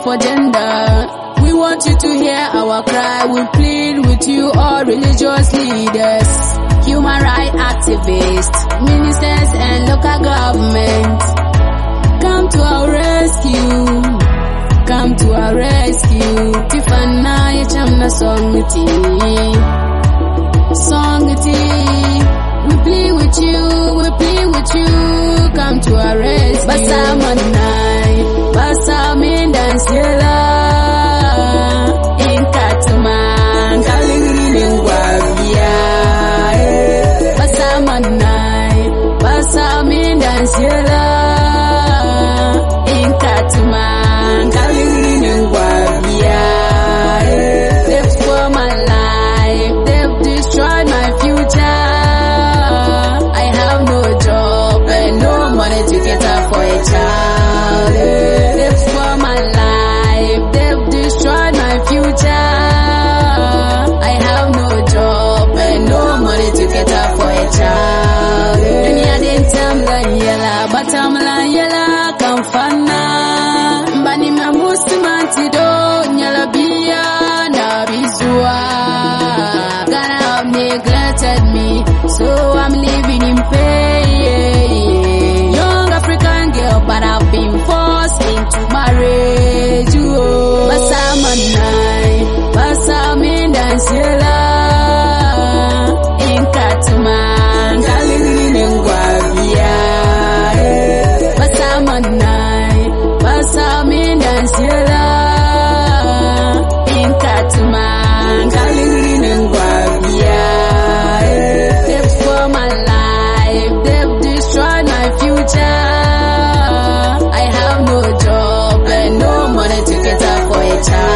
for gender. We want you to hear our cry. We plead with you, all religious leaders, human rights activists, ministers and local government. Come to our rescue. Come to our rescue. Tifana yechamna songiti. Songiti. We plead with you. We plead with you. Come to our rescue. Basa manai. Basa mindan siela. Inkatman. Kalingini ngwabia. Basa manai. Basa mindan siela. Inkatman. Kalingini ngwabia. They've spoiled my life. They've destroyed my future. I have no job and no money to get up for a child. They've spoiled my life. They've destroyed my future. I have no job and no money to get up for a child. Dunia dentam la yela, batam la yela, kamfana. Mbani ma muslimanti do, nyala biya na bizua. Ghana have neglected me, so I'm living in pain. Young African girl, but I've been forced into marriage. Basa manai, basa mindan siela. Inkatman, kalingini ngwabia. Basa manai, basa mindan siela. Inkatman, kalingini ngwabia. They've spoiled my life. They've destroyed my future. I have no job and no money to get up for a child.